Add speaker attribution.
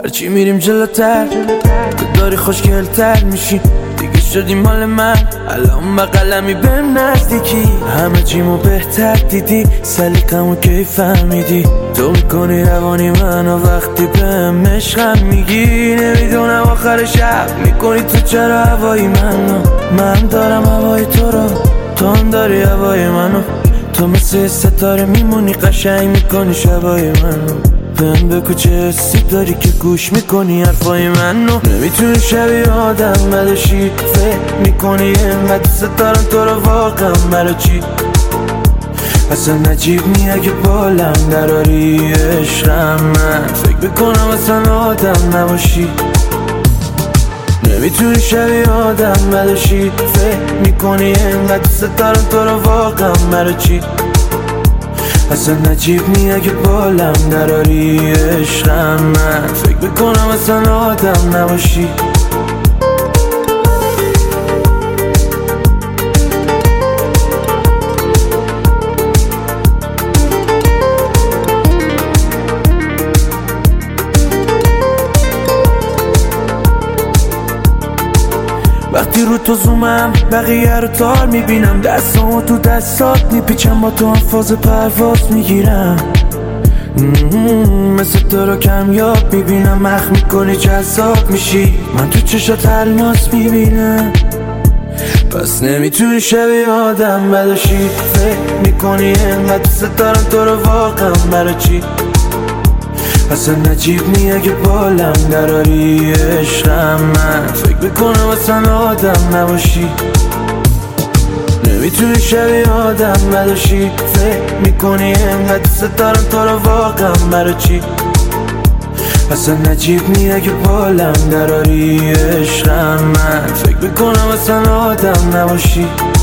Speaker 1: هرچی میریم جلوتر تو داری خوشگلتر میشی، دیگه شدی مال من، الان بقلمی بهم نزدیکی، همه چیمو بهتر دیدی، سلیقمو کی فهمیدی، تو میکنی روانی منو وقتی بهم عشقم میگی، نمیدونم آخر شب میکنی تو چرا هوای منو، من دارم هوای تو رو، تو هم داری هوای منو، تو مثل ستاره میمونی قشنگ میکنی شبای منو، بهم بگو چه حسی داری که گوش میکنی حرفای منو، نمیتونی شبیه آدم بدشی، فکر میکنی اینقدر دوست دارم تو رو واقعا برا چی، اصلا نجیب نی اگه بالم دراری عشقم، من فکر میکنم اصلا آدم نباشی، نمیتونی شبیه آدم بدشی، فکر میکنی اینقدر دوست دارم تو رو واقعا برا چی، اصلا نجیب نی اگه بالم دراری عشقم، من فکر میکنم اصلا آدم نباشی. وقتی رو تو زومم بقیه رو تار میبینم، دستامو تو دستات میپیچم، با تو هم فاز پرواز میگیرم، مثل تو رو کمیاب میبینم، مخ میکنی جذاب میشی، من تو چشات الماس میبینم، پس نمیتونی شبیه آدم بدشی، فکر میکنی اینقدر دوست دارم تو رو واقعا برا چی، اصلا نجیب نی اگه بالم دراری عشقم، من فکر میکنم اصلا آدم نباشی، نمیتونی شبیه آدم بدشی، فکر میکنی اینقدر دوست دارم تو رو واقعا برا چی، اصلا نجیب نی اگه بالم دراری عشقم، من فکر میکنم اصلا آدم نباشی.